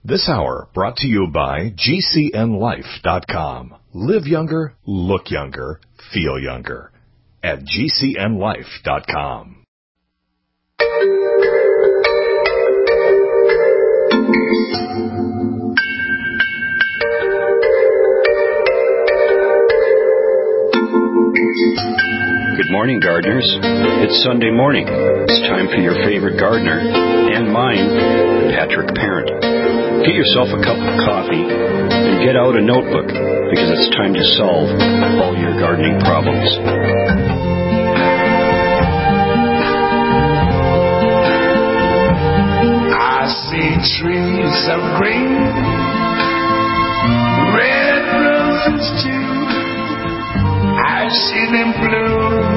This hour brought to you by GCNLife.com. Live younger, look younger, feel younger at GCNLife.com. Good morning, gardeners. It's Sunday morning. It's time for your favorite gardener and mine, Patrick Parent. Get yourself a cup of coffee and get out a notebook because it's time to solve all your gardening problems. I see trees of green, red roses too. I see them bloom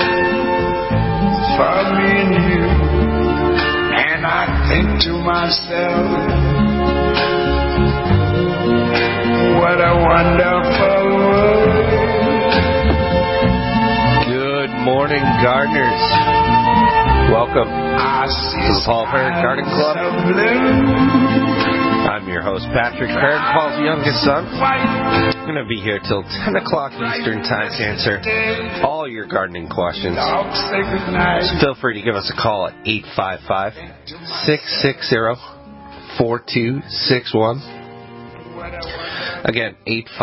for me and you, and I think to myself, what a wonderful world. Good morning, gardeners. Welcome to the Paul Parent Garden Club. I'm your host, Patrick Parent, Paul's youngest son. I'm going to be here till 10 o'clock Eastern Time to answer all your gardening questions. So feel free to give us a call at 855-660-4261. Again,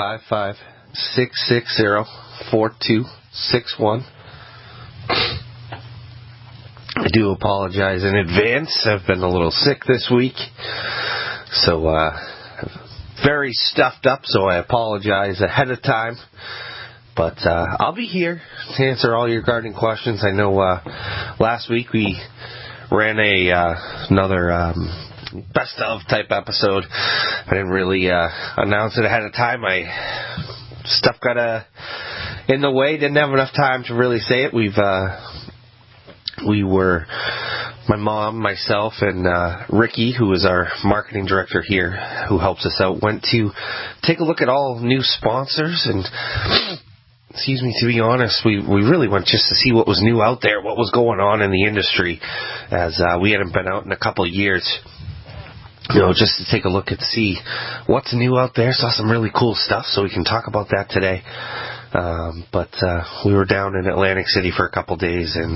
855-660-4261. I do apologize in advance. I've been a little sick this week. So, very stuffed up, so I apologize ahead of time. But I'll be here to answer all your gardening questions. I know last week we ran another best of type episode. I didn't really announce it ahead of time. Stuff got in the way. Didn't have enough time to really say it. My mom, myself, and Ricky, who is our marketing director here, who helps us out, went to take a look at all new sponsors. And, to be honest, we really went just to see what was new out there, what was going on in the industry, as we hadn't been out in a couple of years. Just to take a look and see what's new out there. Saw some really cool stuff, so we can talk about that today. But we were down in Atlantic City for a couple days, and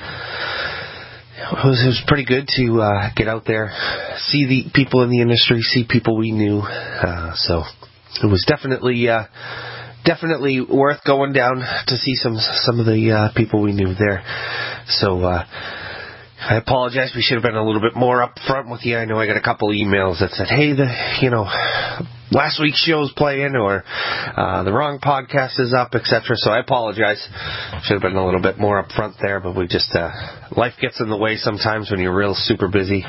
it was pretty good to get out there, see the people in the industry, see people we knew. So it was definitely worth going down to see some of the people we knew there. So I apologize. We should have been a little bit more upfront with you. I know I got a couple emails that said, "Hey, last week's show's playing," or the wrong podcast is up, etc. So I apologize. Should have been a little bit more upfront there, but we just life gets in the way sometimes when you're real super busy,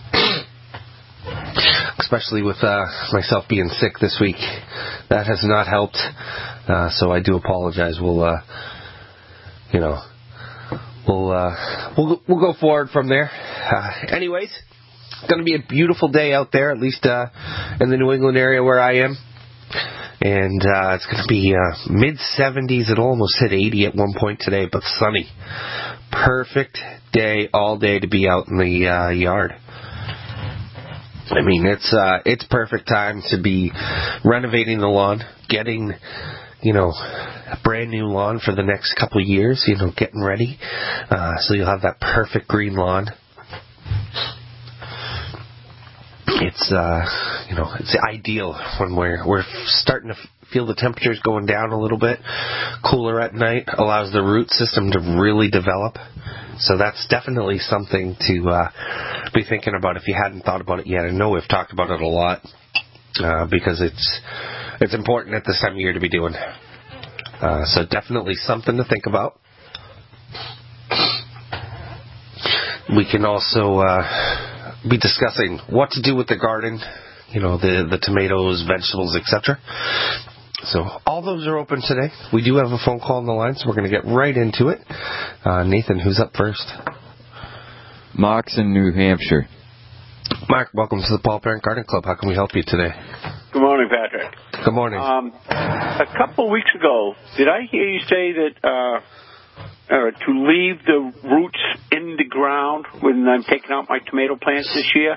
especially with myself being sick this week. That has not helped. So I do apologize. We'll go forward from there. Anyways, it's going to be a beautiful day out there, at least in the New England area where I am. And it's going to be mid-70s. It'll almost hit 80 at one point today, but sunny. Perfect day, all day to be out in the yard. I mean, it's perfect time to be renovating the lawn, getting a brand new lawn for the next couple of years, getting ready. So you'll have that perfect green lawn. It's it's ideal when we're starting to feel the temperatures going down a little bit. Cooler at night allows the root system to really develop. So that's definitely something to be thinking about if you hadn't thought about it yet. I know we've talked about it a lot because it's important at this time of year to be doing. So definitely something to think about. We can also be discussing what to do with the garden, the tomatoes, vegetables, etc. So all those are open today. We do have a phone call on the line, so we're going to get right into it. Nathan, who's up first? Mark's in New Hampshire. Mark, welcome to the Paul Parent Garden Club. How can we help you today? Good morning, Patrick. Good morning. A couple of weeks ago, did I hear you say that to leave the roots in the ground when I'm taking out my tomato plants this year?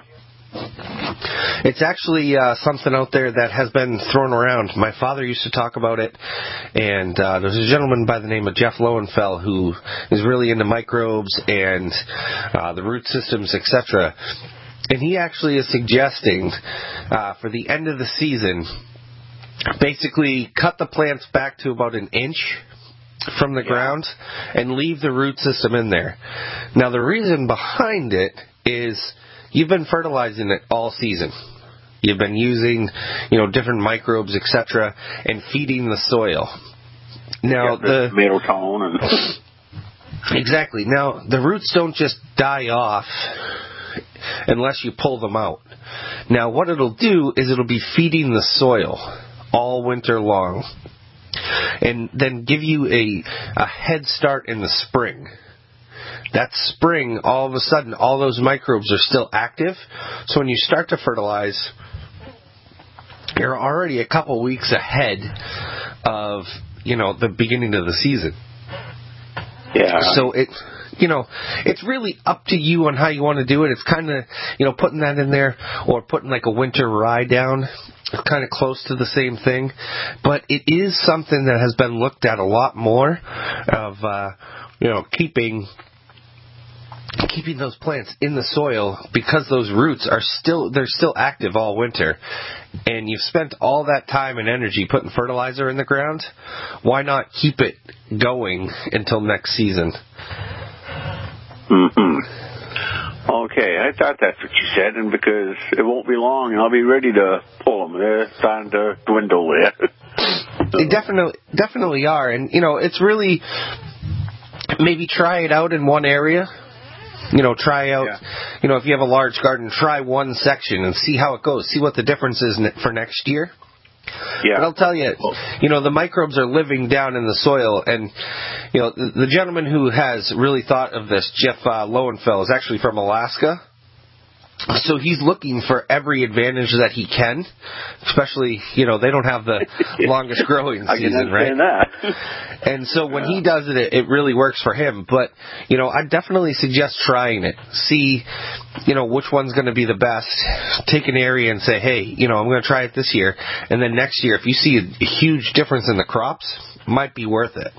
It's actually something out there that has been thrown around. My father used to talk about it, and there's a gentleman by the name of Jeff Lowenfeld who is really into microbes and the root systems, etc. And he actually is suggesting for the end of the season, basically cut the plants back to about an inch from the ground and leave the root system in there. Now, the reason behind it is you've been fertilizing it all season. You've been using, different microbes, etc., and feeding the soil. Now, the tomato tone and exactly. Now, the roots don't just die off unless you pull them out. Now, what it'll do is it'll be feeding the soil all winter long, and then give you a head start in the spring. That spring, all of a sudden, all those microbes are still active. So when you start to fertilize, you're already a couple weeks ahead of, the beginning of the season. Yeah. So it's really up to you on how you want to do it. It's kind of, putting that in there or putting like a winter rye down. It's kind of close to the same thing. But it is something that has been looked at a lot more of, keeping those plants in the soil, because those roots they're still active all winter, and you've spent all that time and energy putting fertilizer in the ground. Why not keep it going until next season? Okay, I thought that's what you said, and because it won't be long, I'll be ready to pull them. They're starting to dwindle there. They definitely are, and it's really maybe try it out in one area. Try out, if you have a large garden, try one section and see how it goes. See what the difference is for next year. Yeah. But I'll tell you, the microbes are living down in the soil, and, the gentleman who has really thought of this, Jeff Lowenfeld, is actually from Alaska. So he's looking for every advantage that he can, especially, they don't have the longest growing season, right? That. And so when he does it, it really works for him. But, I definitely suggest trying it. See, which one's going to be the best. Take an area and say, hey, I'm going to try it this year. And then next year, if you see a huge difference in the crops, it might be worth it.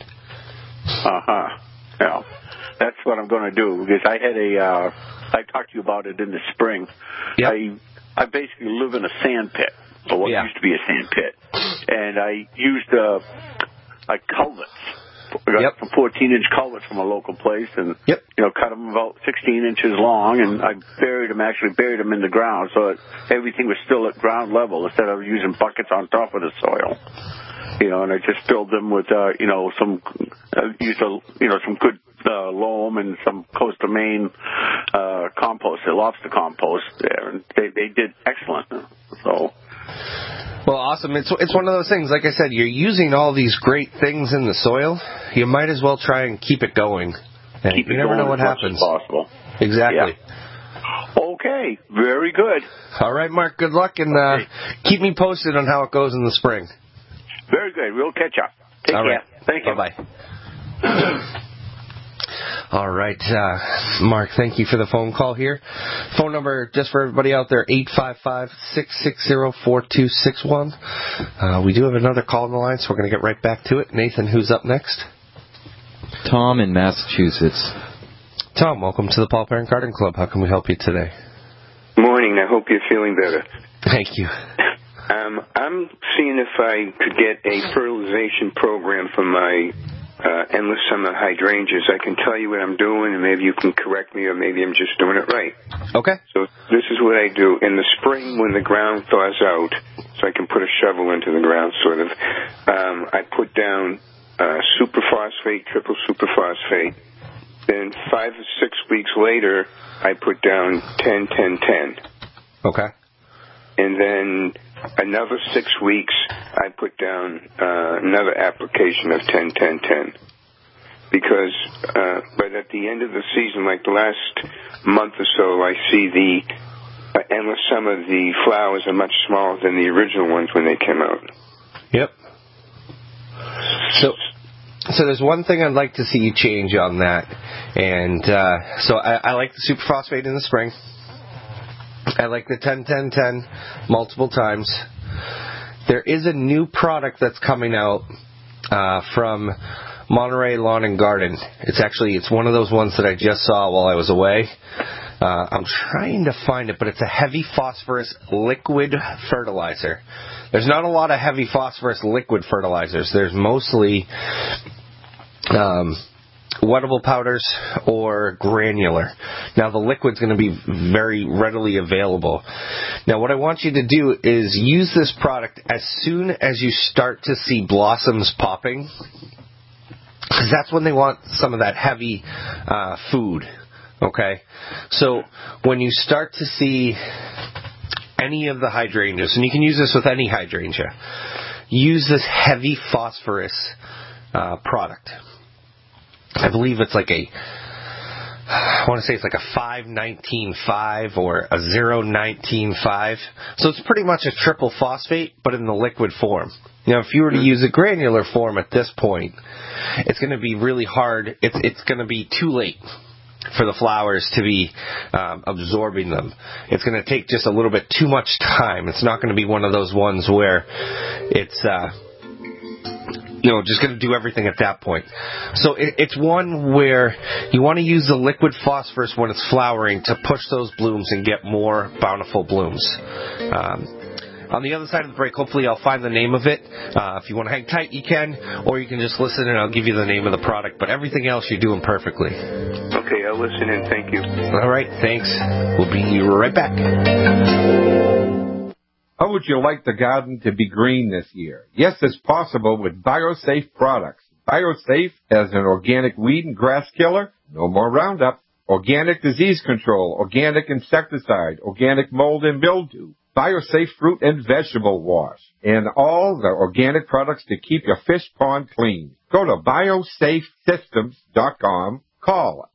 Yeah. That's what I'm going to do, because I had I talked to you about it in the spring. Yep. I basically live in a sand pit, or what used to be a sand pit, and I used culverts. I got some 14-inch culverts from a local place, and cut them about 16 inches long, and I buried them in the ground, so everything was still at ground level instead of using buckets on top of the soil. And I just filled them with some good loam and some Costa Maine compost, lobster compost there, and they did excellent. So, well, awesome. It's one of those things. Like I said, you're using all these great things in the soil. You might as well try and keep it going. And you never know what happens. Possible. Exactly. Yeah. Okay. Very good. All right, Mark. Good luck, and keep me posted on how it goes in the spring. Very good. We'll catch up. Take care. Right. Thank you. Bye-bye. All right, Mark, thank you for the phone call here. Phone number, just for everybody out there, 855-660-4261. We do have another call on the line, so we're going to get right back to it. Nathan, who's up next? Tom in Massachusetts. Tom, welcome to the Paul Parent Garden Club. How can we help you today? Morning. I hope you're feeling better. Thank you. I'm seeing if I could get a fertilization program for my endless summer hydrangeas. I can tell you what I'm doing, and maybe you can correct me, or maybe I'm just doing it right. Okay. So this is what I do. In the spring, when the ground thaws out, so I can put a shovel into the ground, sort of, I put down superphosphate, triple superphosphate. Then 5 or 6 weeks later, I put down 10-10-10. Okay. And then another 6 weeks, I put down another application of 10-10-10. Because, but at the end of the season, like the last month or so, I see the endless summer, the flowers are much smaller than the original ones when they came out. Yep. So there's one thing I'd like to see you change on that. And so I like the superphosphate in the spring. I like the 10-10-10 multiple times. There is a new product that's coming out from Monterey Lawn and Garden. It's one of those ones that I just saw while I was away. I'm trying to find it, but it's a heavy phosphorus liquid fertilizer. There's not a lot of heavy phosphorus liquid fertilizers. There's mostly wettable powders or granular. Now, the liquid's going to be very readily available. Now, what I want you to do is use this product as soon as you start to see blossoms popping, because that's when they want some of that heavy food. Okay? So, when you start to see any of the hydrangeas, and you can use this with any hydrangea, use this heavy phosphorus product. I believe it's like I want to say it's like a 5-19-5 or a 0-19-5. So it's pretty much a triple phosphate, but in the liquid form. Now, if you were to use a granular form at this point, it's going to be really hard. It's going to be too late for the flowers to be absorbing them. It's going to take just a little bit too much time. It's not going to be one of those ones where it's just going to do everything at that point. So it's one where you want to use the liquid phosphorus when it's flowering to push those blooms and get more bountiful blooms. On the other side of the break, hopefully I'll find the name of it. If you want to hang tight, you can, or you can just listen and I'll give you the name of the product. But everything else, you're doing perfectly. Okay, I'll listen and thank you. All right, thanks. We'll be right back. How would you like the garden to be green this year? Yes, it's possible with BioSafe products. BioSafe as an organic weed and grass killer, no more Roundup, organic disease control, organic insecticide, organic mold and mildew, BioSafe fruit and vegetable wash, and all the organic products to keep your fish pond clean. Go to biosafesystems.com. Call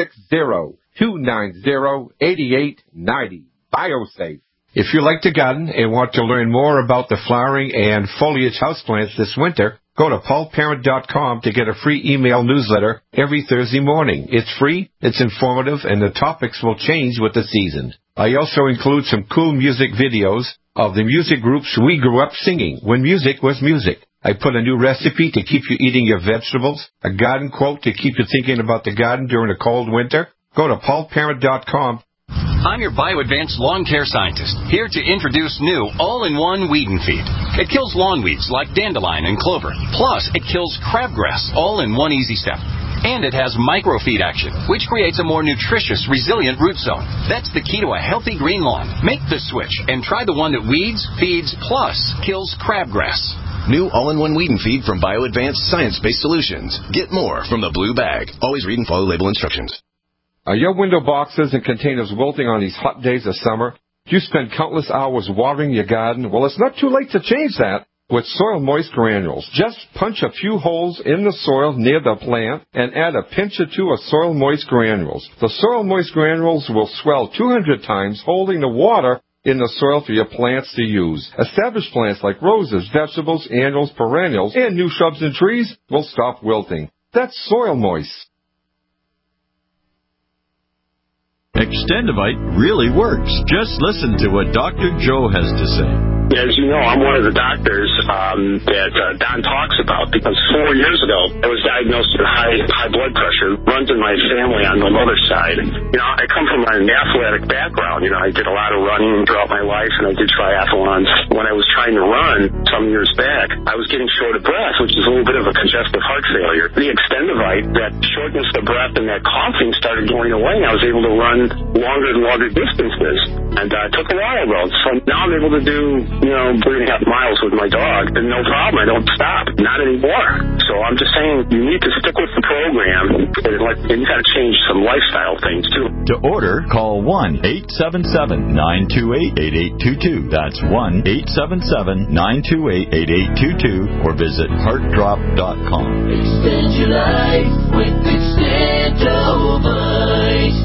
860-290-8890. BioSafe. If you like to garden and want to learn more about the flowering and foliage houseplants this winter, go to paulparent.com to get a free email newsletter every Thursday morning. It's free, it's informative, and the topics will change with the season. I also include some cool music videos of the music groups we grew up singing when music was music. I put a new recipe to keep you eating your vegetables, a garden quote to keep you thinking about the garden during a cold winter. Go to paulparent.com. I'm your BioAdvanced lawn care scientist, here to introduce new all-in-one weed and feed. It kills lawn weeds like dandelion and clover. Plus, it kills crabgrass, all in one easy step. And it has microfeed action, which creates a more nutritious, resilient root zone. That's the key to a healthy green lawn. Make the switch and try the one that weeds, feeds, plus kills crabgrass. New all-in-one weed and feed from BioAdvanced science-based solutions. Get more from the blue bag. Always read and follow label instructions. Are your window boxes and containers wilting on these hot days of summer? Do you spend countless hours watering your garden? Well, it's not too late to change that with Soil Moist Granules. Just punch a few holes in the soil near the plant and add a pinch or two of Soil Moist Granules. The Soil Moist Granules will swell 200 times, holding the water in the soil for your plants to use. Established plants like roses, vegetables, annuals, perennials, and new shrubs and trees will stop wilting. That's Soil Moist. Extendivite really works. Just listen to what Dr. Joe has to say. As you know, I'm one of the doctors that Don talks about, because 4 years ago I was diagnosed with high blood pressure. Runs in my family on the mother's side. I come from an athletic background. I did a lot of running throughout my life, and I did triathlons. When I was trying to run some years back, I was getting short of breath, which is a little bit of a congestive heart failure. The Extendivite, that shortness of breath and that coughing started going away. I was able to run longer and longer distances, and it took a while though. So now I'm able to do 3.5 miles with my dog, and no problem. I don't stop. Not anymore. So I'm just saying, you need to stick with the program, and you got to change some lifestyle things too. To order, call 1-877-928-8822. That's 1-877-928-8822, or visit heartdrop.com. Extend your life with Extendivite.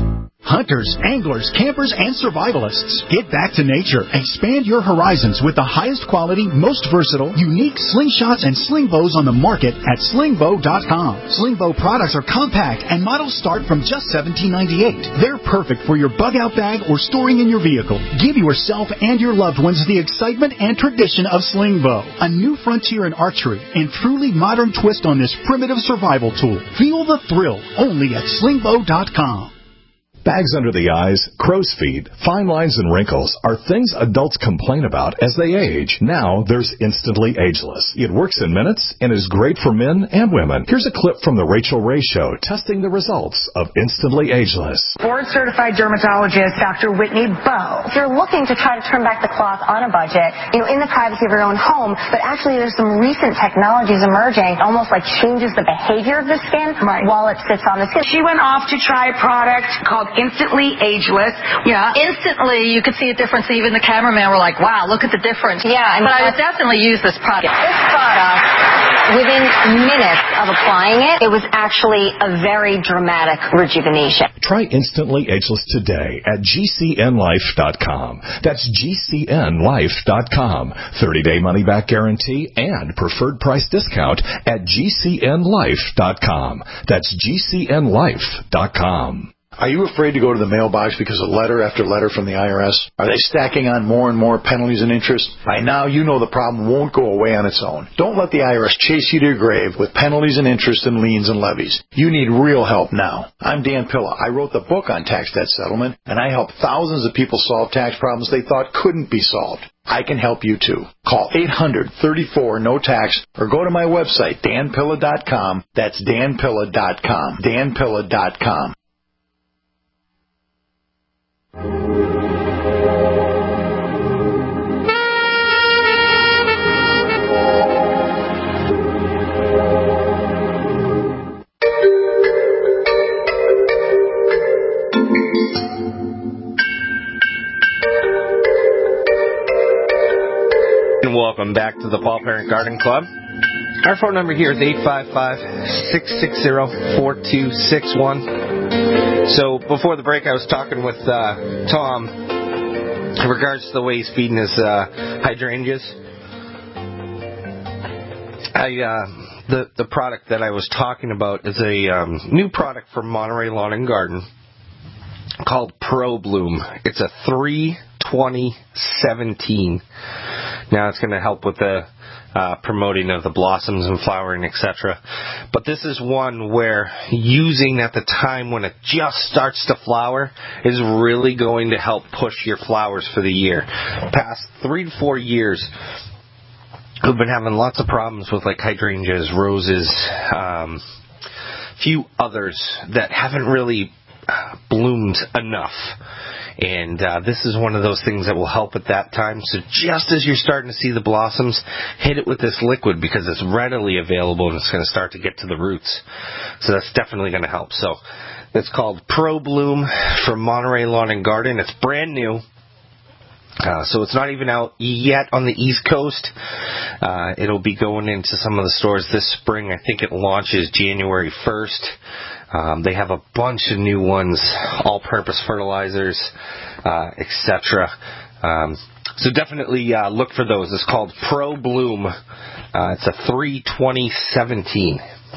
Hunters, anglers, campers, and survivalists. Get back to nature. Expand your horizons with the highest quality, most versatile, unique slingshots and sling bows on the market at slingbow.com. Slingbow products are compact and models start from just $17.98. They're perfect for your bug out bag or storing in your vehicle. Give yourself and your loved ones the excitement and tradition of Slingbow, a new frontier in archery and truly modern twist on this primitive survival tool. Feel the thrill only at slingbow.com. Bags under the eyes, crow's feet, fine lines, and wrinkles are things adults complain about as they age. Now there's Instantly Ageless. It works in minutes and is great for men and women. Here's a clip from the Rachel Ray Show testing the results of Instantly Ageless. Board-certified dermatologist Dr. Whitney Bowe. If you're looking to try to turn back the clock on a budget, in the privacy of your own home, but actually there's some recent technologies emerging, almost like changes the behavior of the skin while it sits on the skin. She went off to try a product called Instantly Ageless. Yeah. Instantly, you could see a difference. Even the cameraman were like, wow, look at the difference. Yeah. But I would definitely use this product. This product, within minutes of applying it, it was actually a very dramatic rejuvenation. Try Instantly Ageless today at GCNlife.com. That's GCNlife.com. 30-day money-back guarantee and preferred price discount at GCNlife.com. That's GCNlife.com. Are you afraid to go to the mailbox because of letter after letter from the IRS? Are they stacking on more and more penalties and interest? By now, you know the problem won't go away on its own. Don't let the IRS chase you to your grave with penalties and interest and liens and levies. You need real help now. I'm Dan Pilla. I wrote the book on tax debt settlement, and I help thousands of people solve tax problems they thought couldn't be solved. I can help you too. Call 800-34-NO-TAX or go to my website, danpilla.com. That's danpilla.com. danpilla.com. And welcome back to the Paul Parent Garden Club. Our phone number here is 855-660-4261. So before the break, I was talking with Tom in regards to the way he's feeding his hydrangeas. The product that I was talking about is a new product from Monterey Lawn and Garden called Pro Bloom. It's a 3/20/17. Now it's going to help with the promoting of the blossoms and flowering, etc. But this is one where using at the time when it just starts to flower is really going to help push your flowers for the year. Past 3 to 4 years, we've been having lots of problems with like hydrangeas, roses, few others that haven't really bloomed enough. And this is one of those things that will help at that time. So just as you're starting to see the blossoms, hit it with this liquid because it's readily available and it's going to start to get to the roots. So that's definitely going to help. So it's called Pro Bloom from Monterey Lawn and Garden. It's brand new. So it's not even out yet on the East Coast. It'll be going into some of the stores this spring. I think it launches January 1st. They have a bunch of new ones, all-purpose fertilizers, etc. So definitely look for those. It's called Pro Bloom. It's a 3/20/17.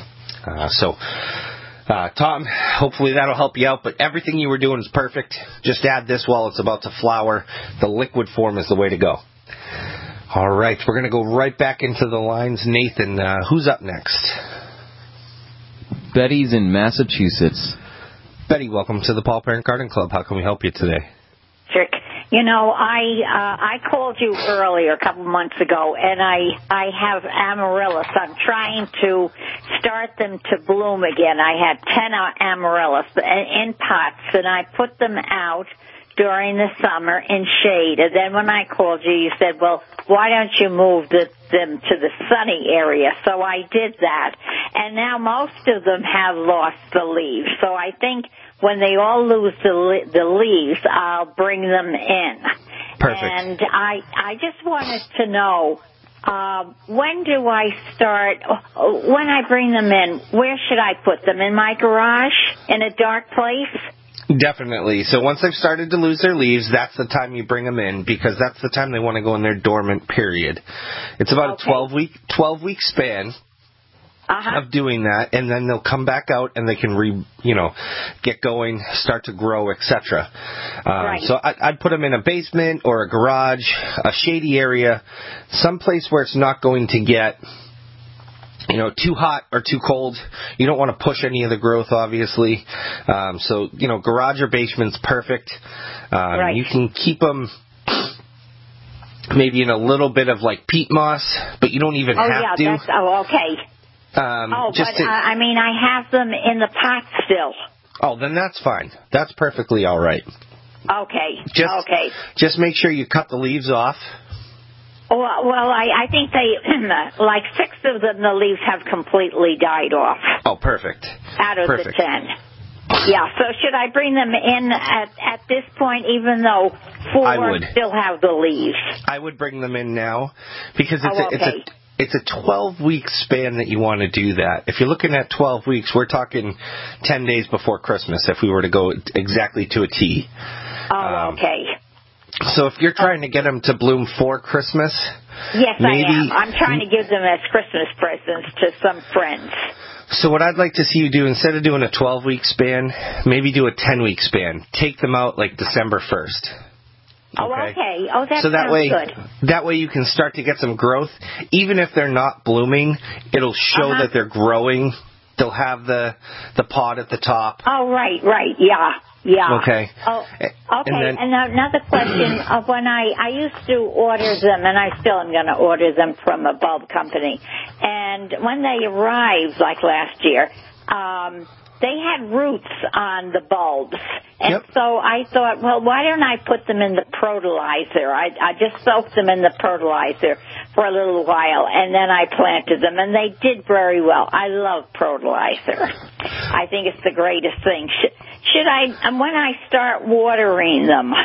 Tom, hopefully that'll help you out. But everything you were doing is perfect. Just add this while it's about to flower. The liquid form is the way to go. All right, we're going to go right back into the lines. Nathan, who's up next? Betty's in Massachusetts. Betty, welcome to the Paul Parent Garden Club. How can we help you today? Rick, I called you earlier, a couple months ago, and I have amaryllis. I'm trying to start them to bloom again. I had 10 amaryllis in pots, and I put them out during the summer in shade. And then when I called you, you said, well, why don't you move them to the sunny area? So I did that. And now most of them have lost the leaves. So I think when they all lose the leaves, I'll bring them in. Perfect. And I just wanted to know, when do I start, when I bring them in, where should I put them? In my garage? In a dark place? Definitely. So once they've started to lose their leaves, that's the time you bring them in, because that's the time they want to go in their dormant period. It's about a 12-week span of doing that, and then they'll come back out and they can get going, start to grow, etc. So I'd put them in a basement or a garage, a shady area, someplace where it's not going to get too hot or too cold. You don't want to push any of the growth, obviously. So garage or basement's perfect. You can keep them maybe in a little bit of like peat moss, but you don't even have to. Okay. I have them in the pot still. Oh, then that's fine. That's perfectly all right. Okay. Just make sure you cut the leaves off. Well, I think they, like 6 of them, the leaves have completely died off. Oh, perfect. Out of the 10. Yeah, so should I bring them in at this point, even though 4 still have the leaves? I would bring them in now, because it's a 12-week span that you want to do that. If you're looking at 12 weeks, we're talking 10 days before Christmas if we were to go exactly to a T. Okay. So if you're trying to get them to bloom for Christmas... Yes, I am. I'm trying to give them as Christmas presents to some friends. So what I'd like to see you do, instead of doing a 12-week span, maybe do a 10-week span. Take them out like December 1st. Okay. Oh, that sounds good. That way you can start to get some growth. Even if they're not blooming, it'll show that they're growing. They'll have the pod at the top. Oh, right, yeah. Okay. Oh, okay. And another question: when I used to order them, and I still am going to order them from a bulb company, and when they arrived, like last year, they had roots on the bulbs, and so I thought, well, why don't I put them in the fertilizer? I just soaked them in the fertilizer for a little while, and then I planted them, and they did very well. I love fertilizer. I think it's the greatest thing. Should I, when I start watering them,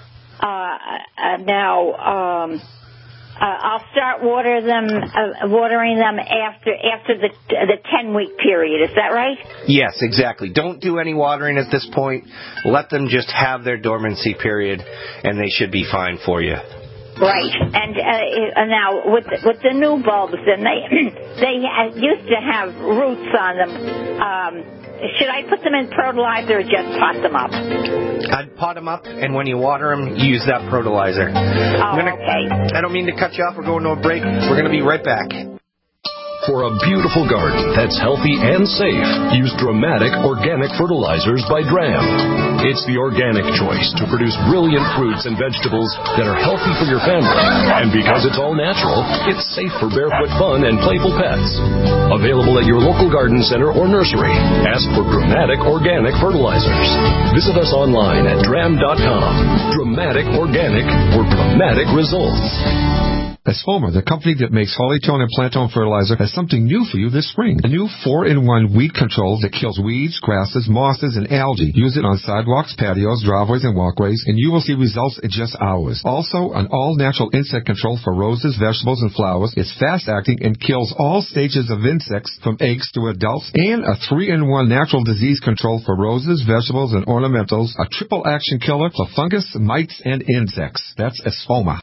I'll start watering them after the 10-week period. Is that right? Yes, exactly. Don't do any watering at this point. Let them just have their dormancy period, and they should be fine for you. Right, and now with the new bulbs, and they used to have roots on them. Should I put them in fertilizer or just pot them up? I'd pot them up, and when you water them, use that fertilizer. Okay. I don't mean to cut you off. We're going to a break. We're going to be right back. For a beautiful garden that's healthy and safe, use Dramatic Organic Fertilizers by Dram. It's the organic choice to produce brilliant fruits and vegetables that are healthy for your family. And because it's all natural, it's safe for barefoot fun and playful pets. Available at your local garden center or nursery. Ask for Dramatic Organic Fertilizers. Visit us online at dram.com. Dramatic Organic for dramatic results. Espoma, the company that makes Hollytone and Plantone fertilizer, has something new for you this spring. A new 4-in-1 weed control that kills weeds, grasses, mosses, and algae. Use it on sidewalks, patios, driveways, and walkways, and you will see results in just hours. Also, an all-natural insect control for roses, vegetables, and flowers. It's fast-acting and kills all stages of insects from eggs to adults. And a 3-in-1 natural disease control for roses, vegetables, and ornamentals. A triple-action killer for fungus, mites, and insects. That's Espoma.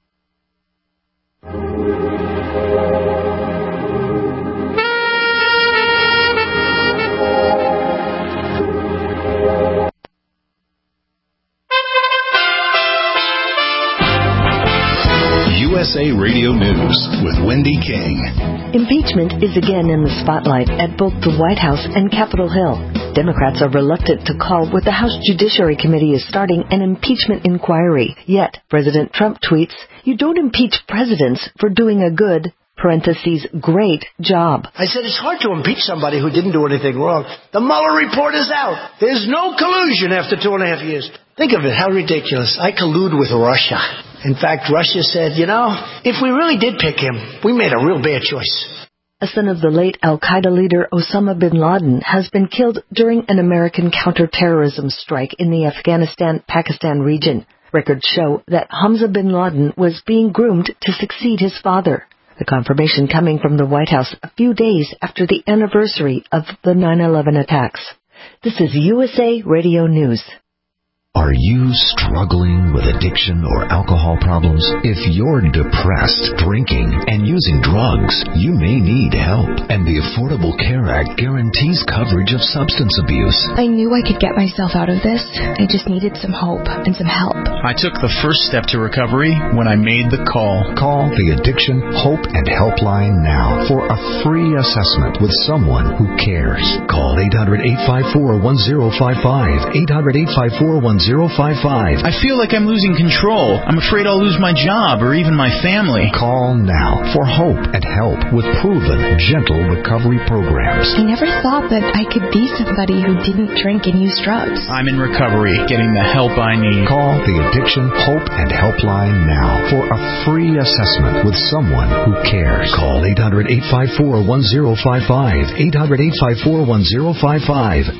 USA Radio News with Wendy King. Impeachment is again in the spotlight at both the White House and Capitol Hill. Democrats are reluctant to call what the House Judiciary Committee is starting an impeachment inquiry. Yet, President Trump tweets, "You don't impeach presidents for doing a good, great job." I said it's hard to impeach somebody who didn't do anything wrong. The Mueller report is out. There's no collusion after 2.5 years. Think of it, how ridiculous. I collude with Russia. In fact, Russia said, if we really did pick him, we made a real bad choice. A son of the late al-Qaeda leader Osama bin Laden has been killed during an American counterterrorism strike in the Afghanistan-Pakistan region. Records show that Hamza bin Laden was being groomed to succeed his father. The confirmation coming from the White House a few days after the anniversary of the 9/11 attacks. This is USA Radio News. Are you struggling with addiction or alcohol problems? If you're depressed, drinking, and using drugs, you may need help. And the Affordable Care Act guarantees coverage of substance abuse. I knew I could get myself out of this. I just needed some hope and some help. I took the first step to recovery when I made the call. Call the Addiction Hope and Helpline now for a free assessment with someone who cares. Call 800-854-1055. 800-854-1055. I feel like I'm losing control. I'm afraid I'll lose my job or even my family. Call now for hope and help with proven, gentle recovery programs. I never thought that I could be somebody who didn't drink and use drugs. I'm in recovery, getting the help I need. Call the Addiction Hope and Helpline now for a free assessment with someone who cares. Call 800-854-1055. 800-854-1055.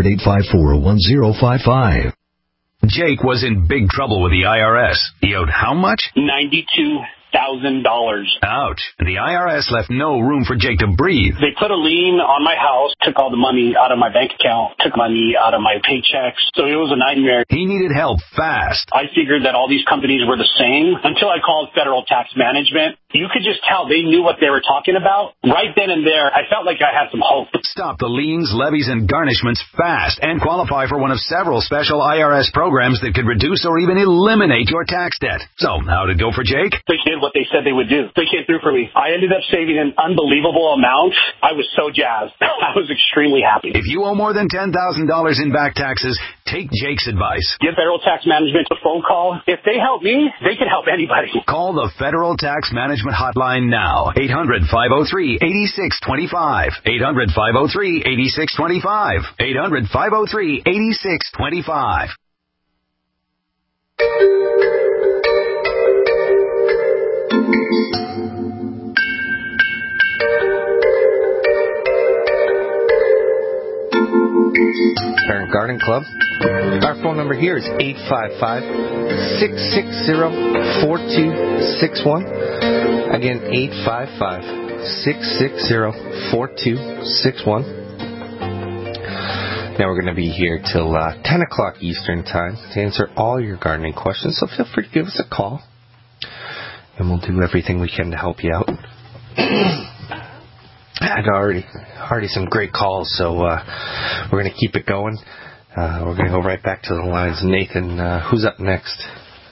800-854-1055. Jake was in big trouble with the IRS. He owed how much? $92,000. Ouch. The IRS left no room for Jake to breathe. They put a lien on my house, took all the money out of my bank account, took money out of my paychecks. So it was a nightmare. He needed help fast. I figured that all these companies were the same until I called Federal Tax Management. You could just tell they knew what they were talking about. Right then and there, I felt like I had some hope. Stop the liens, levies, and garnishments fast and qualify for one of several special IRS programs that could reduce or even eliminate your tax debt. So, how'd it go for Jake? They did what they said they would do. They came through for me. I ended up saving an unbelievable amount. I was so jazzed. I was extremely happy. If you owe more than $10,000 in back taxes, take Jake's advice. Give Federal Tax Management a phone call. If they help me, they can help anybody. Call the Federal Tax Management hotline now. 800-503-8625. 800-503-8625. 800-503-8625. Parent Garden Club. Our phone number here is 855-660-4261. Again, 855-660-4261. Now we're going to be here till 10 o'clock Eastern Time to answer all your gardening questions, so feel free to give us a call, and we'll do everything we can to help you out. Had already some great calls, so we're going to keep it going. We're going to go right back to the lines. Nathan, who's up next?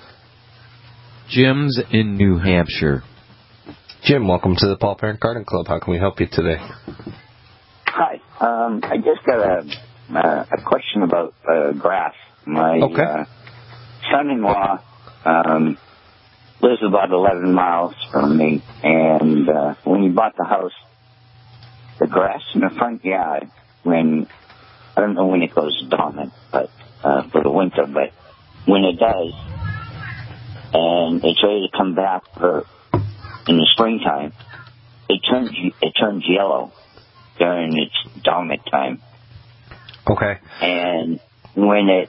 Jim's in New Hampshire. Jim, welcome to the Paul Parent Garden Club. How can we help you today? Hi. I just got a question about grass. My son-in-law lives about 11 miles from me, and when he bought the house, the grass in the front yard, I don't know when it goes dormant, but for the winter, but when it does, and it's ready to come back in the springtime, it turns yellow during its dormant time. Okay. And when it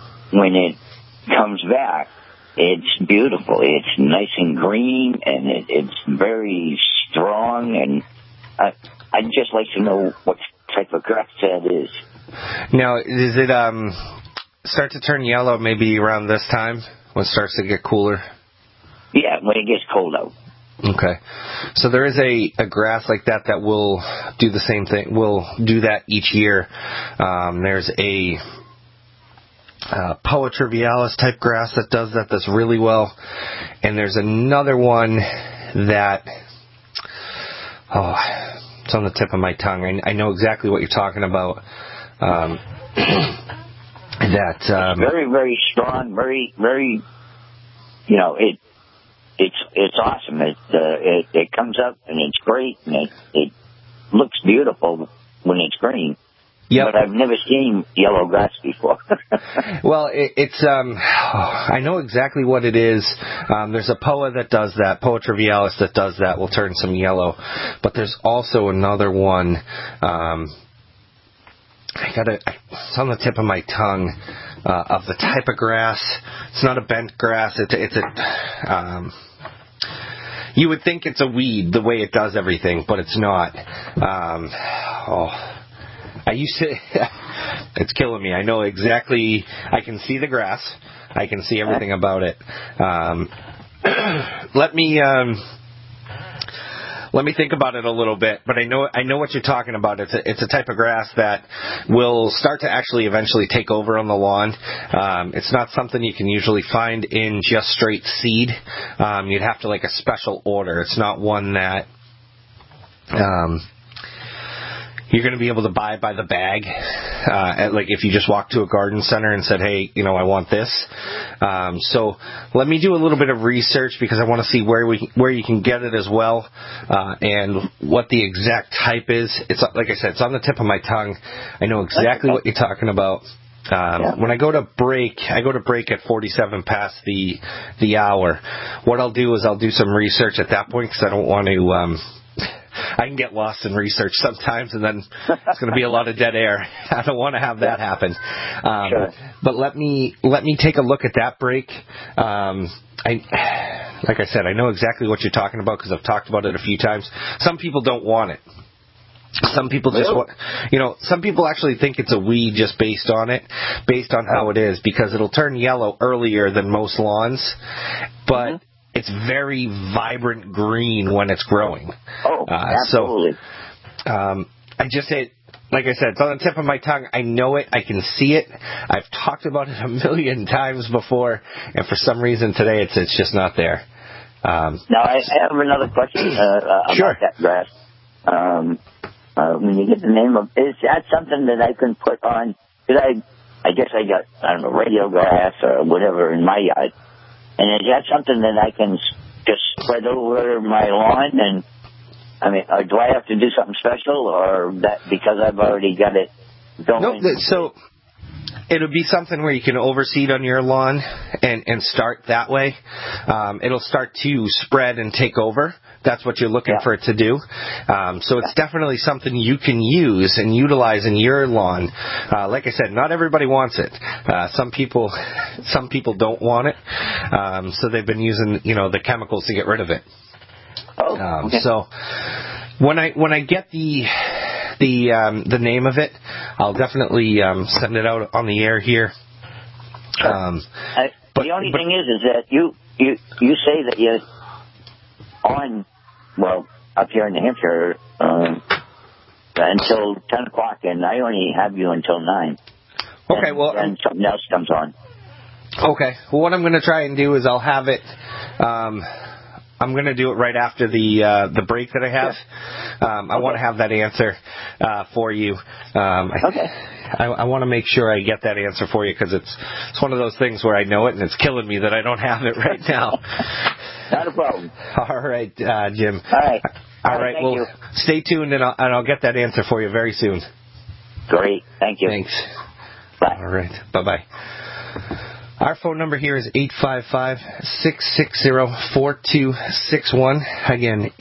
comes back, it's beautiful. It's nice and green, and it's very strong, and I'd just like to know what type of grass that is. Now, does it start to turn yellow maybe around this time when it starts to get cooler? Yeah, when it gets cold out. Okay. So there is a grass like that will do the same thing. Will do that each year. There's a Poa trivialis type grass that does that. That's really well. And there's another one that... it's on the tip of my tongue. I know exactly what you're talking about. It's very, very strong. Very, very. It's awesome. It comes up and it's great, and it looks beautiful when it's green. Yep. But I've never seen yellow grass before. Well, it's I know exactly what it is. There's a Poa that does that, Poa trivialis that does that, will turn some yellow. But there's also another one, it's on the tip of my tongue, of the type of grass. It's not a bent grass, it's a... you would think it's a weed, the way it does everything, but it's not. I used to... It's killing me. I know exactly. I can see the grass. I can see everything about it. Let me think about it a little bit, but I know what you're talking about. It's a type of grass that will start to actually eventually take over on the lawn. It's not something you can usually find in just straight seed. You'd have to like a special order. It's not one that you're going to be able to buy by the bag. Like if you just walk to a garden center and said, hey, I want this. So let me do a little bit of research because I want to see where you can get it as well, and what the exact type is. It's like I said, it's on the tip of my tongue. I know exactly what you're talking about. When I go to break at 47 past the hour. What I'll do is I'll do some research at that point because I don't want to. I can get lost in research sometimes, and then it's going to be a lot of dead air. I don't want to have that happen. Sure. But let me take a look at that break. Like I said, I know exactly what you're talking about because I've talked about it a few times. Some people don't want it. Some people just want, some people actually think it's a weed just based on how it is, because it'll turn yellow earlier than most lawns, but it's very vibrant green when it's growing. Oh, absolutely. So, I just say, like I said, it's on the tip of my tongue. I know it. I can see it. I've talked about it a million times before, and for some reason today it's just not there. Now, I have another question about that grass. When you get the name of, is that something that I can put on? Because I guess I got, radio grass or whatever in my yard. And is that something that I can just spread over my lawn? And do I have to do something special, or that because I've already got it going? No, so it'll be something where you can overseed on your lawn and start that way. It'll start to spread and take over. That's what you're looking for it to do. So it's definitely something you can use and utilize in your lawn. Like I said, not everybody wants it. Some people don't want it. So they've been using, the chemicals to get rid of it. So when I get the name of it, I'll definitely send it out on the air here. The only thing is that you say that you're on, up here in New Hampshire until 10 o'clock, and I only have you until 9. Okay, and something else comes on. Okay, well, what I'm going to try and do is I'll have it. I'm going to do it right after the break that I have. I want to have that answer for you. I want to make sure I get that answer for you because it's one of those things where I know it and it's killing me that I don't have it right now. Not a problem. All right, Jim. All right. Well, you. Stay tuned and I'll get that answer for you very soon. Great. Thank you. Thanks. Bye. All right. Bye-bye. Our phone number here is 855-660-4261. Again,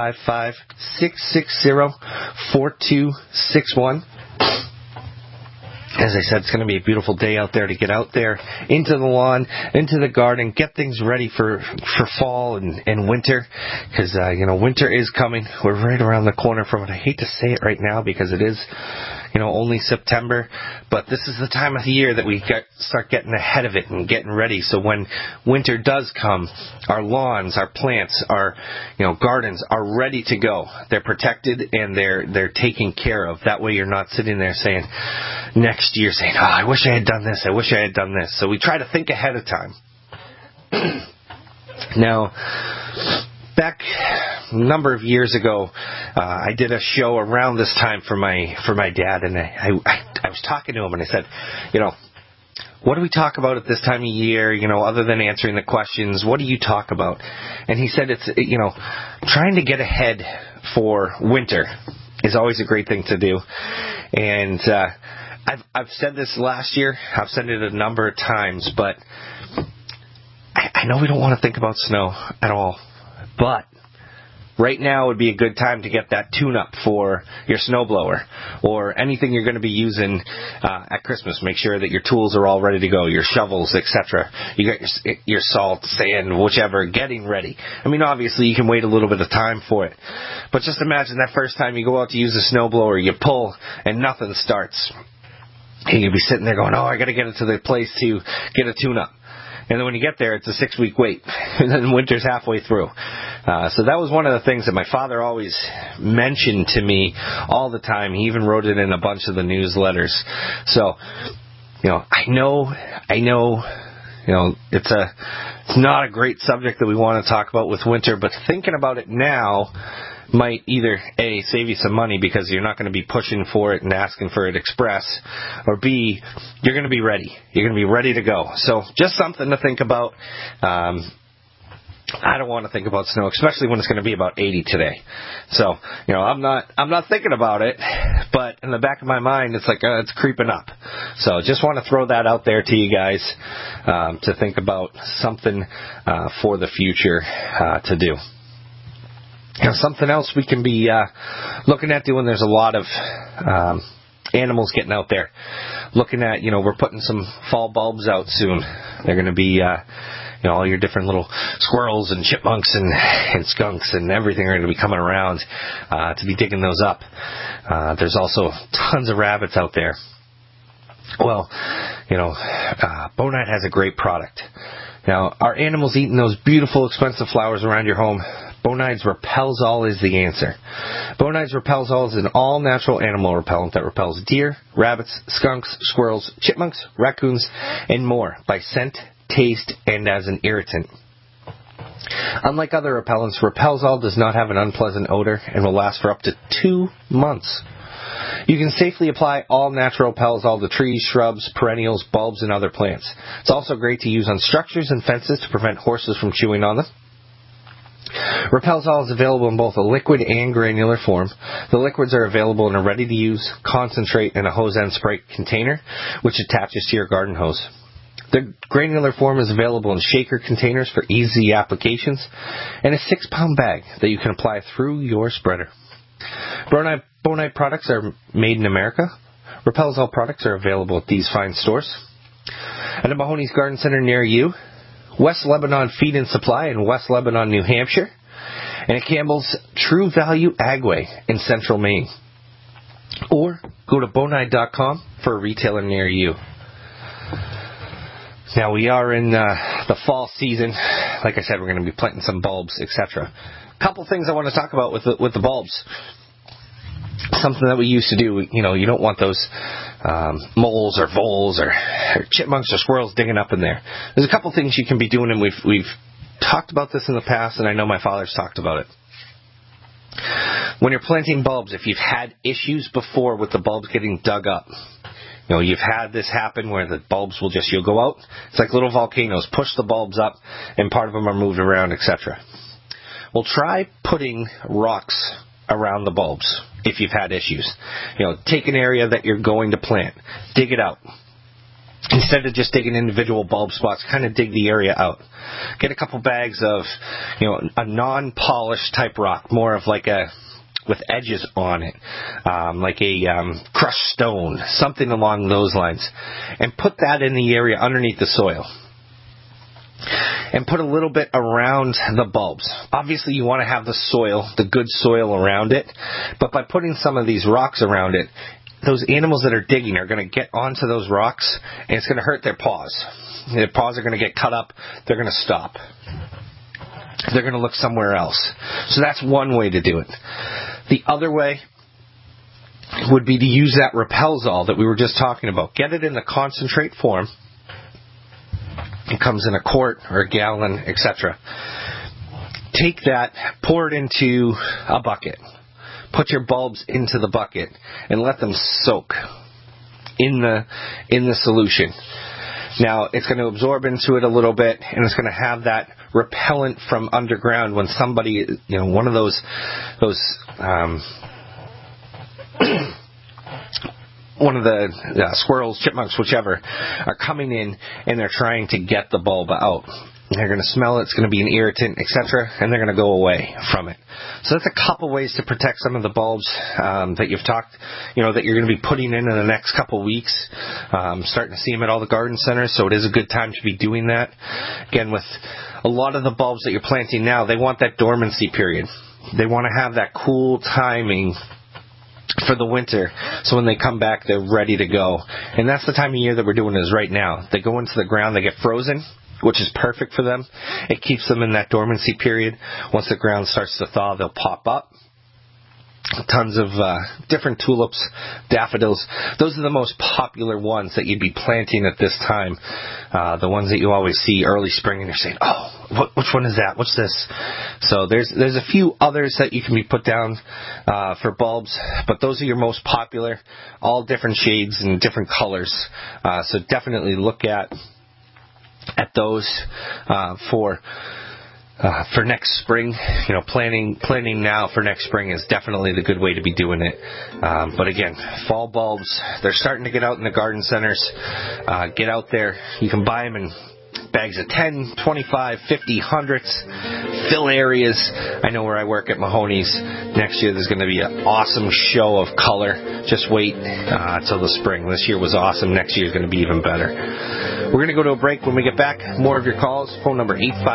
855-660-4261. As I said, it's going to be a beautiful day out there to get out there into the lawn, into the garden, get things ready for fall and winter. Because, winter is coming. We're right around the corner from it. I hate to say it right now because it is, only September. But this is the time of the year that we start getting ahead of it and getting ready. So when winter does come, our lawns, our plants, our, gardens are ready to go. They're protected and they're taken care of. That way you're not sitting there saying, next year saying, oh, I wish I had done this. I wish I had done this. So we try to think ahead of time. Now, back a number of years ago, I did a show around this time for my dad, and I was talking to him, and I said, what do we talk about at this time of year, other than answering the questions? What do you talk about? And he said it's, trying to get ahead for winter is always a great thing to do. And I've said this last year. I've said it a number of times, but I know we don't want to think about snow at all. But right now would be a good time to get that tune-up for your snowblower or anything you're going to be using at Christmas. Make sure that your tools are all ready to go, your shovels, etc. You got your salt, sand, whichever, getting ready. Obviously, you can wait a little bit of time for it. But just imagine that first time you go out to use a snowblower, you pull, and nothing starts. you'll be sitting there going, I got to get it to the place to get a tune-up. And then when you get there, it's a 6-week wait. And then winter's halfway through. So that was one of the things that my father always mentioned to me all the time. He even wrote it in a bunch of the newsletters. So, I know, it's not a great subject that we want to talk about with winter, but thinking about it now might either A, save you some money because you're not going to be pushing for it and asking for it express, or B, you're going to be ready. You're going to be ready to go. So just something to think about. I don't want to think about snow, especially when it's going to be about 80 today. So, I'm not thinking about it, but in the back of my mind, it's like, it's creeping up. So just want to throw that out there to you guys, to think about something, for the future, to do. Something else we can be looking at doing, there's a lot of animals getting out there. Looking at, we're putting some fall bulbs out soon. They're going to be, all your different little squirrels and chipmunks and skunks and everything are going to be coming around to be digging those up. There's also tons of rabbits out there. Well, Bonide has a great product. Now, are animals eating those beautiful, expensive flowers around your home? Bonide's Repels-All is the answer. Bonide's Repels-All is an all-natural animal repellent that repels deer, rabbits, skunks, squirrels, chipmunks, raccoons, and more by scent, taste, and as an irritant. Unlike other repellents, Repels-All does not have an unpleasant odor and will last for up to 2 months. You can safely apply all-natural Repels-All to trees, shrubs, perennials, bulbs, and other plants. It's also great to use on structures and fences to prevent horses from chewing on them. Repels-All is available in both a liquid and granular form. The liquids are available in a ready-to-use concentrate and a hose end spray container, which attaches to your garden hose. The granular form is available in shaker containers for easy applications, and a 6-pound bag that you can apply through your spreader. Bonide products are made in America. Repels-All products are available at these fine stores. At a Mahoney's Garden Center near you, West Lebanon Feed and Supply in West Lebanon, New Hampshire, and at Campbell's True Value Agway in Central Maine. Or go to bonide.com for a retailer near you. Now, we are in the fall season. Like I said, we're going to be planting some bulbs, etc. A couple things I want to talk about with the bulbs. Something that we used to do, you don't want those moles or voles or chipmunks or squirrels digging up in there. There's a couple things you can be doing, and we've talked about this in the past, and I know my father's talked about it. When you're planting bulbs, if you've had issues before with the bulbs getting dug up, you've had this happen where the bulbs will you'll go out. It's like little volcanoes. Push the bulbs up, and part of them are moved around, etc. Well, try putting rocks around the bulbs if you've had issues. Take an area that you're going to plant. Dig it out. Instead of just digging individual bulb spots, kind of dig the area out. Get a couple bags of, a non-polished type rock, more of like with edges on it, like a crushed stone, something along those lines, and put that in the area underneath the soil. And put a little bit around the bulbs. Obviously, you want to have the soil, the good soil around it, but by putting some of these rocks around it, those animals that are digging are going to get onto those rocks, and it's going to hurt their paws. Their paws are going to get cut up. They're going to stop. They're going to look somewhere else. So that's one way to do it. The other way would be to use that Repels-All that we were just talking about. Get it in the concentrate form. It comes in a quart or a gallon, etc. Take that, pour it into a bucket. Put your bulbs into the bucket and let them soak in the solution. Now, it's going to absorb into it a little bit, and it's going to have that repellent from underground when somebody, one of those one of the squirrels, chipmunks, whichever, are coming in and they're trying to get the bulb out. They're going to smell it, it's going to be an irritant, etc., and they're going to go away from it. So that's a couple ways to protect some of the bulbs that you've talked, that you're going to be putting in the next couple weeks. Starting to see them at all the garden centers, so it is a good time to be doing that. Again, with a lot of the bulbs that you're planting now, they want that dormancy period. They want to have that cool timing for the winter, so when they come back, they're ready to go. And that's the time of year that we're doing is right now. They go into the ground, they get frozen, which is perfect for them. It keeps them in that dormancy period. Once the ground starts to thaw, they'll pop up. Tons of different tulips, daffodils. Those are the most popular ones that you'd be planting at this time. The ones that you always see early spring, and you're saying, oh, which one is that? What's this? So there's a few others that you can be put down for bulbs, but those are your most popular, all different shades and different colors. So definitely look at those for next spring. Planning now for next spring is definitely the good way to be doing it. But again, fall bulbs, they're starting to get out in the garden centers. Get out there. You can buy them in bags of 10, 25, 50, hundreds. Fill areas. I know where I work at Mahoney's. Next year there's going to be an awesome show of color. Just wait till the spring. This year was awesome. Next year is going to be even better. We're going to go to a break. When we get back, more of your calls. Phone number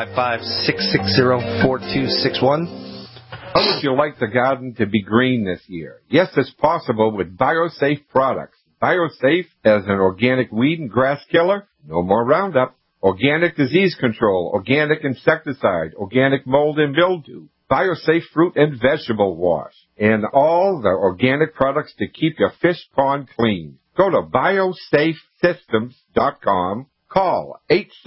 855-660-4261. How would you like the garden to be green this year? Yes, it's possible with BioSafe products. BioSafe as an organic weed and grass killer. No more Roundup. Organic disease control. Organic insecticide. Organic mold and mildew. BioSafe fruit and vegetable wash. And all the organic products to keep your fish pond clean. Go to biosafesystems.com. Call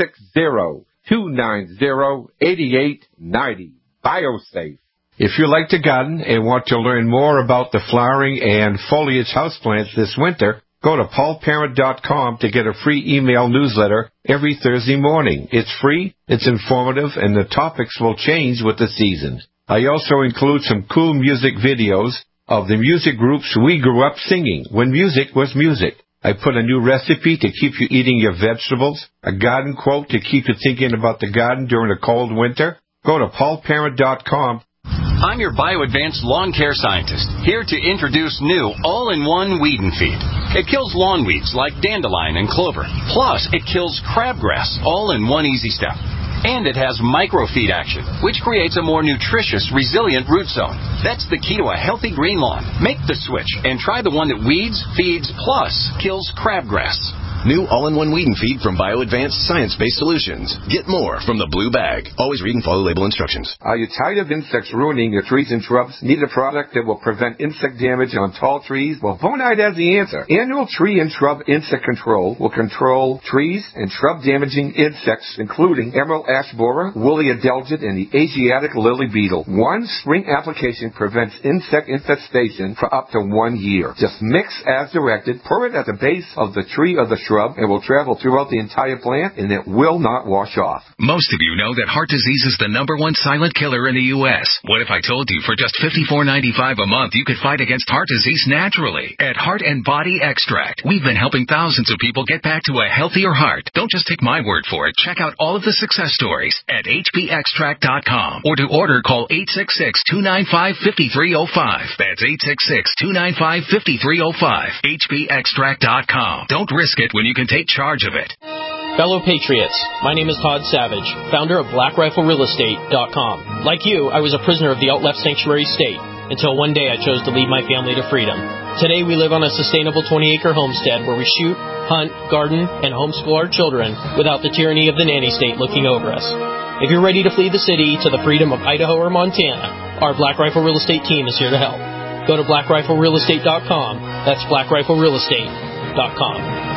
860-290-8890. BioSafe. If you like to garden and want to learn more about the flowering and foliage houseplants this winter, go to paulparent.com to get a free email newsletter every Thursday morning. It's free, it's informative, and the topics will change with the seasons. I also include some cool music videos of the music groups we grew up singing when music was music. I put a new recipe to keep you eating your vegetables, a garden quote to keep you thinking about the garden during a cold winter. Go to paulparent.com. I'm your BioAdvanced lawn care scientist, here to introduce new all-in-one weed and feed. It kills lawn weeds like dandelion and clover. Plus, it kills crabgrass, all in one easy step. And it has microfeed action, which creates a more nutritious, resilient root zone. That's the key to a healthy green lawn. Make the switch and try the one that weeds, feeds, plus kills crabgrass. New all-in-one weed and feed from BioAdvanced Science-Based Solutions. Get more from the blue bag. Always read and follow label instructions. Are you tired of insects ruining your trees and shrubs? Need a product that will prevent insect damage on tall trees? Well, Vonide has the answer. Annual Tree and Shrub Insect Control will control trees and shrub-damaging insects, including emerald ash borer, woolly adelgid, and the Asiatic lily beetle. One spring application prevents insect infestation for up to 1 year. Just mix as directed, pour it at the base of the tree or the shrub. It will travel throughout the entire plant, and it will not wash off. Most of you know that heart disease is the #1 silent killer in the U.S. What if I told you for just $54.95 a month you could fight against heart disease naturally? At Heart and Body Extract, we've been helping thousands of people get back to a healthier heart. Don't just take my word for it. Check out all of the success stories at hpextract.com. Or to order, call 866-295-5305. That's 866-295-5305. hpextract.com. Don't risk it when you can take charge of it. Fellow Patriots, my name is Todd Savage, founder of BlackRifleRealEstate.com. Like you, I was a prisoner of the out-left sanctuary state until one day I chose to lead my family to freedom. Today we live on a sustainable 20-acre homestead where we shoot, hunt, garden, and homeschool our children without the tyranny of the nanny state looking over us. If you're ready to flee the city to the freedom of Idaho or Montana, our Black Rifle Real Estate team is here to help. Go to BlackRifleRealEstate.com. That's BlackRifleRealEstate.com.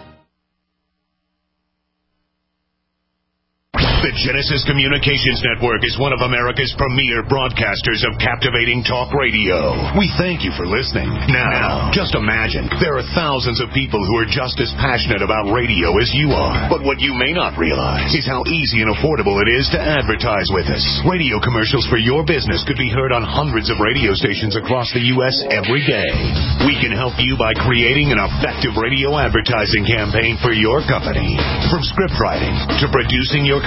The Genesis Communications Network is one of America's premier broadcasters of captivating talk radio. We thank you for listening. Now, just imagine, there are thousands of people who are just as passionate about radio as you are. But what you may not realize is how easy and affordable it is to advertise with us. Radio commercials for your business could be heard on hundreds of radio stations across the U.S. every day. We can help you by creating an effective radio advertising campaign for your company. From script writing to producing your commercials,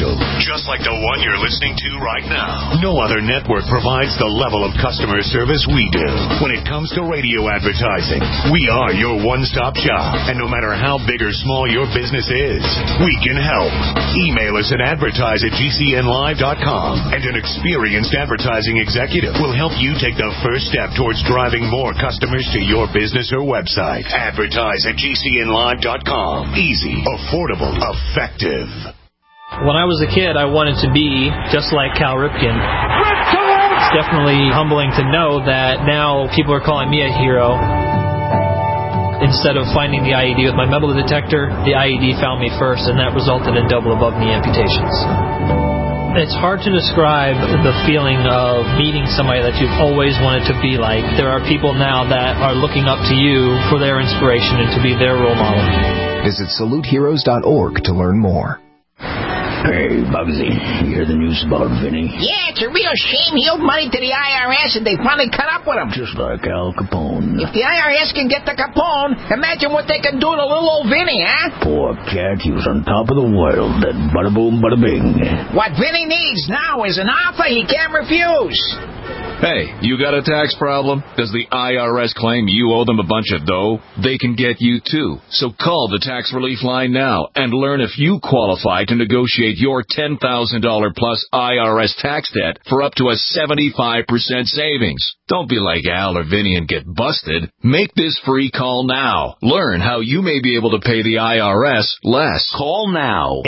just like the one you're listening to right now. No other network provides the level of customer service we do. When it comes to radio advertising, we are your one-stop shop. And no matter how big or small your business is, we can help. Email us at advertise@gcnlive.com, and an experienced advertising executive will help you take the first step towards driving more customers to your business or website. Advertise@gcnlive.com. Easy, affordable, effective. When I was a kid, I wanted to be just like Cal Ripken. It's definitely humbling to know that now people are calling me a hero. Instead of finding the IED with my metal detector, the IED found me first, and that resulted in double above-knee amputations. It's hard to describe the feeling of meeting somebody that you've always wanted to be like. There are people now that are looking up to you for their inspiration and to be their role model. Visit SaluteHeroes.org to learn more. Hey, Bugsy, you hear the news about Vinny? Yeah, it's a real shame. He owed money to the IRS and they finally cut up with him. Just like Al Capone. If the IRS can get to Capone, imagine what they can do to little old Vinny, huh? Poor cat, he was on top of the world. That bada boom, bada bing. What Vinny needs now is an offer he can't refuse. Hey, you got a tax problem? Does the IRS claim you owe them a bunch of dough? They can get you too. So call the Tax Relief Line now and learn if you qualify to negotiate your $10,000 plus IRS tax debt for up to a 75% savings. Don't be like Al or Vinny and get busted. Make this free call now. Learn how you may be able to pay the IRS less. Call now.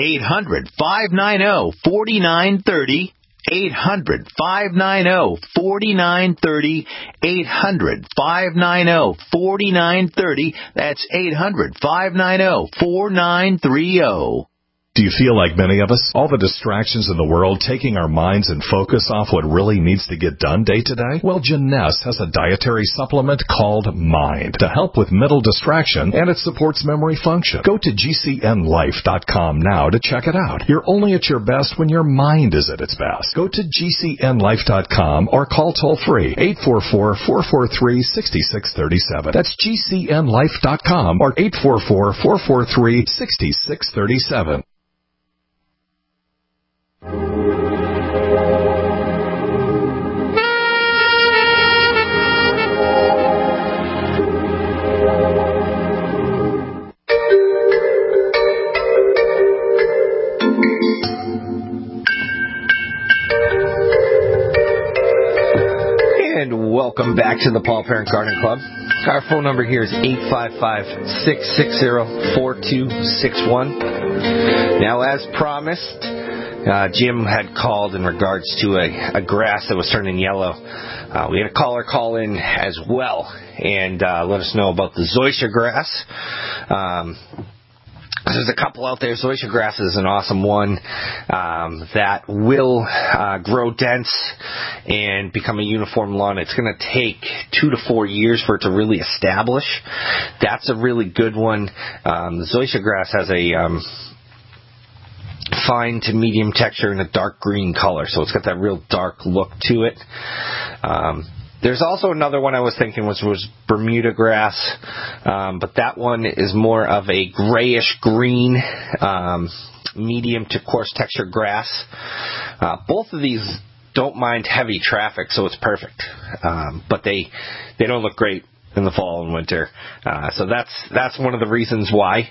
800-590-4930. 800-590-4930. 800-590-4930. That's 800-590-4930. Do you feel like many of us? All the distractions in the world taking our minds and focus off what really needs to get done day to day? Well, Jeunesse has a dietary supplement called Mind to help with mental distraction, and it supports memory function. Go to GCNlife.com now to check it out. You're only at your best when your mind is at its best. Go to GCNlife.com or call toll-free 844-443-6637. That's GCNlife.com or 844-443-6637. And welcome back to the Paul Parent Garden Club. Our phone number here is 855-660-4261. Now, as promised, Jim had called in regards to a grass that was turning yellow. We had a caller call in as well and let us know about the zoysia grass. There's a couple out there. Zoysia grass is an awesome one that will grow dense and become a uniform lawn. It's going to take 2 to 4 years for it to really establish. That's a really good one. The zoysia grass has a fine to medium texture and a dark green color, so it's got that real dark look to it. There's also another one I was thinking which was Bermuda grass, but that one is more of a grayish green, medium to coarse texture grass. Both of these don't mind heavy traffic, so it's perfect. But they don't look great in the fall and winter. So that's one of the reasons why.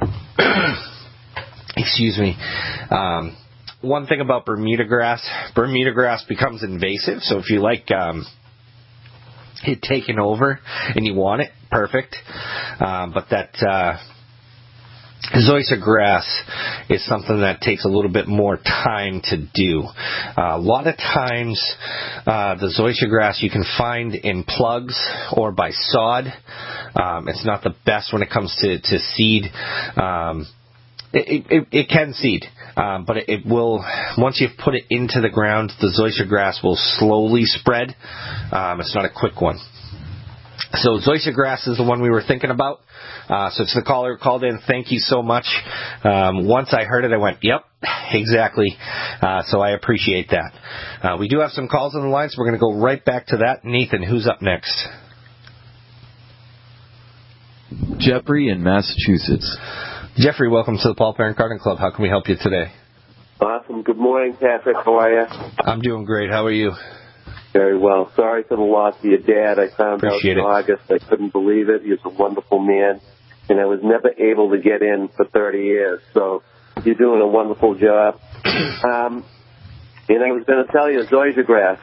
Excuse me. One thing about Bermuda grass becomes invasive, so if you like it taken over and you want it, perfect. But that zoysia grass is something that takes a little bit more time to do. A lot of times the zoysia grass you can find in plugs or by sod. It's not the best when it comes to seed. It can seed, but it will, once you've put it into the ground, the zoysia grass will slowly spread. It's not a quick one. So zoysia grass is the one we were thinking about. So it's the caller who called in. Thank you so much. Once I heard it, I went, yep, exactly. So I appreciate that. We do have some calls on the line, so we're going to go right back to that. Nathan, who's up next? Jeffrey in Massachusetts. Jeffrey, welcome to the Paul Parent Garden Club. How can we help you today? Awesome. Good morning, Patrick. How are you? I'm doing great. How are you? Very well. Sorry for the loss of your dad. I found out in August. I couldn't believe it. He was a wonderful man, and I was never able to get in for 30 years. So you're doing a wonderful job. And I was going to tell you, Zoysia grass.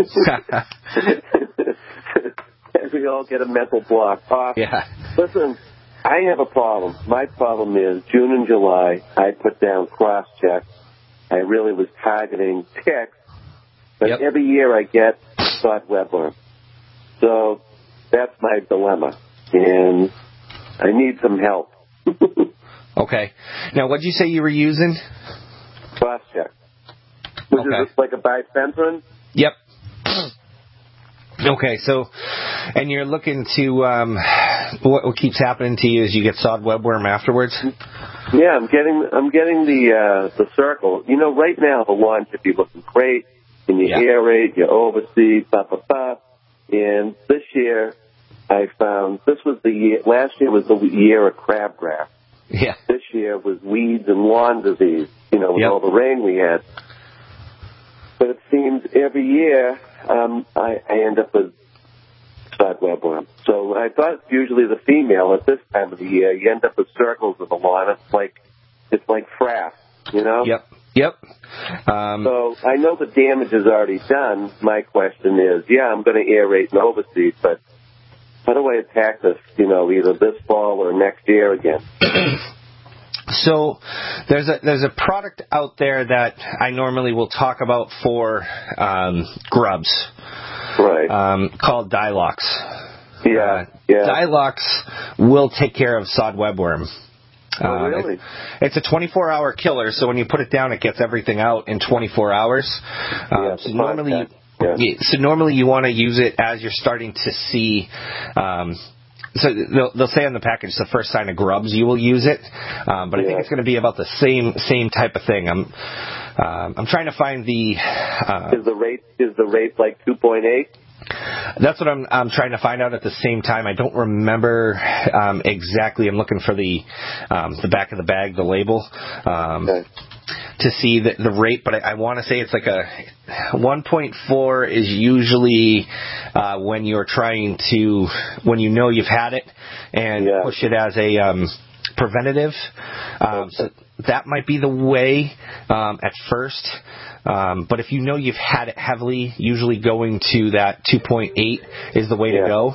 We all get a mental block. Yeah. Listen, I have a problem. My problem is June and July, I put down cross-check. I really was targeting ticks. But every year I get sod webworm. So that's my dilemma. And I need some help. Okay. Now, what did you say you were using? Cross-check. Which is like a bifenthrin? Yep. Okay, so, and you're looking to, what keeps happening to you is you get sod webworm afterwards? Yeah, I'm getting the circle. You know, right now the lawn should be looking great. And you aerate, you overseed, And this year, I found, this was the year, last year was the year of crabgrass. Yeah. This year was weeds and lawn disease, you know, with all the rain we had. But it seems every year, I end up with sod webworm. So I thought usually the female at this time of the year, you end up with circles of the lawn. It's like frass, you know? Yep. So I know the damage is already done. My question is, I'm going to aerate and overseed, but how do I attack this, you know, either this fall or next year again? So there's a product out there that I normally will talk about for grubs, right? Called Dilox. Yeah. Dilox will take care of sod webworm. Really? It's a 24-hour killer, so when you put it down, it gets everything out in 24 hours. So normally you want to use it as you're starting to see. So they'll say on the package, the first sign of grubs, you will use it. But I think it's going to be about the same type of thing. I'm trying to find the. Is the rate like 2.8? That's what I'm trying to find out at the same time. I don't remember exactly. I'm looking for the back of the bag, the label, to see the rate. But I want to say it's like a 1.4 is usually when you're trying to, when you know you've had it and push it as a preventative. So that might be the way at first. But if you know you've had it heavily, usually going to that 2.8 is the way to go.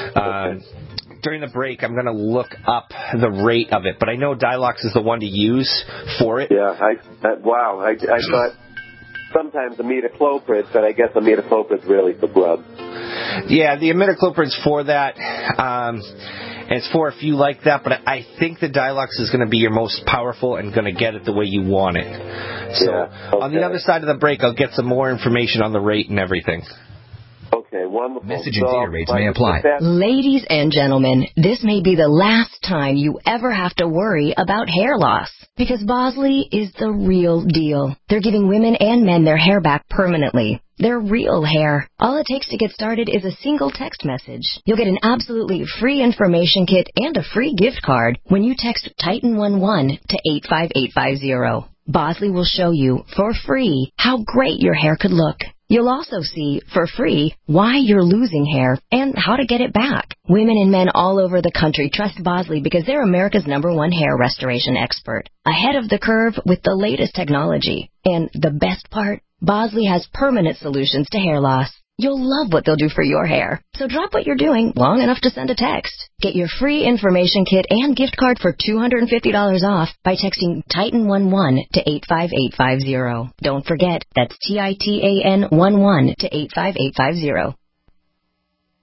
During the break, I'm going to look up the rate of it, but I know Dilox is the one to use for it. Yeah, I thought sometimes imidacloprid, but I guess imidacloprid is really for grubs. Yeah, the imidacloprid's for that. And it's for a few like that, but I think the Dilox is going to be your most powerful and going to get it the way you want it. So on the other side of the break, I'll get some more information on the rate and everything. Okay, wonderful. Message and data rates may apply. Ladies and gentlemen, this may be the last time you ever have to worry about hair loss. Because Bosley is the real deal. They're giving women and men their hair back permanently. Their real hair. All it takes to get started is a single text message. You'll get an absolutely free information kit and a free gift card when you text Titan11 to 85850. Bosley will show you for free how great your hair could look. You'll also see, for free, why you're losing hair and how to get it back. Women and men all over the country trust Bosley because they're America's #1 hair restoration expert. Ahead of the curve with the latest technology. And the best part? Bosley has permanent solutions to hair loss. You'll love what they'll do for your hair. So drop what you're doing long enough to send a text. Get your free information kit and gift card for $250 off by texting Titan11 to 85850. Don't forget, that's Titan11 to 85850.